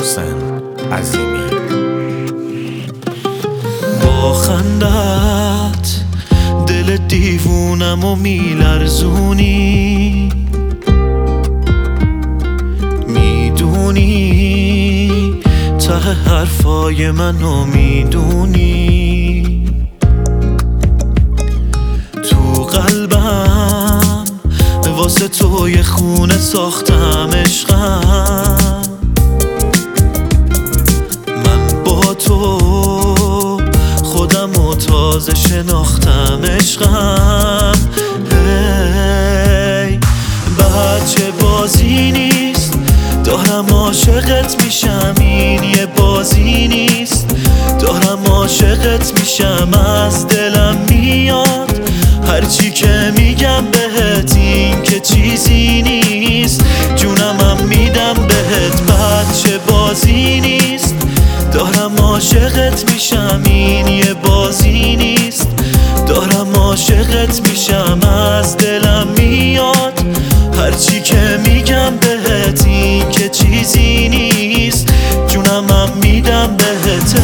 محسن عظیمی. با خندت دل دیوونم و میلرزونی، میدونی ته حرفای منو میدونی. تو قلبم واسه تو یه خونه ساختم عشقم، من با تو خودمو تازه شناختم عشقم. هی بچه بازی نیست، دارم عاشقت میشم، این یه بازی نیست، دارم عاشقت میشم، از دلم میاد هرچی که میگم بهت، این که چیزی نیست، جونمم میدم بهت. بچه بازی نیست، دارم عاشقت میشم، این یه بازی نیست، دارم عاشقت میشم، از دلم میاد هرچی که میگم بهت، این که چیزی نیست، جونمم میدم بهت.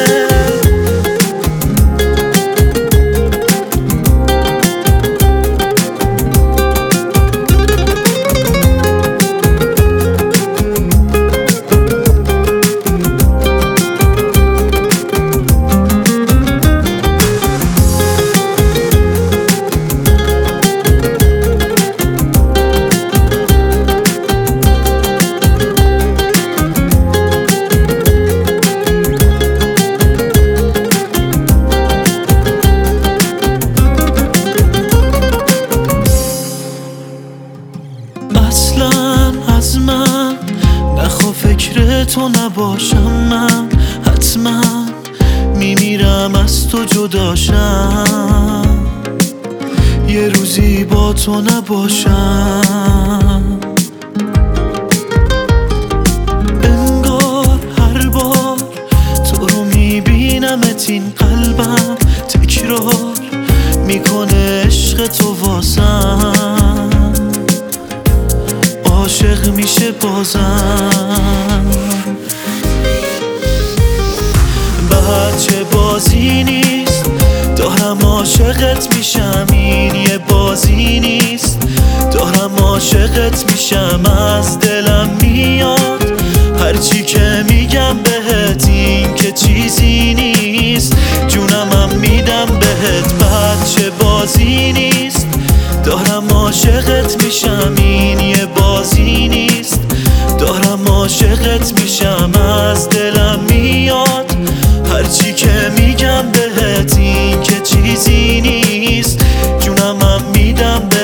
اصلا از من نخوا فکر تو نباشم، من حتما میمیرم از تو جداشم، یه روزی با تو نباشم. انگار هر بار تو رو میبینمت، این قلبم تکرار میکنه عشق تو واسم، عاشق میشه بازم. بچه بازی نیست، دارم عاشقت میشم، این یه بازی نیست، دارم عاشقت میشم، از دلم میاد هرچی که میگم بهت، این که چیزی نیست، جونمم میدم بهت. بچه بازی نیست، دارم عاشقت میشم، این یه بازی نیست، دارم عاشقت میشم، از دلم میاد هرچی که میگم بهت، این که چیزی نیست، جونمم میدم بهت.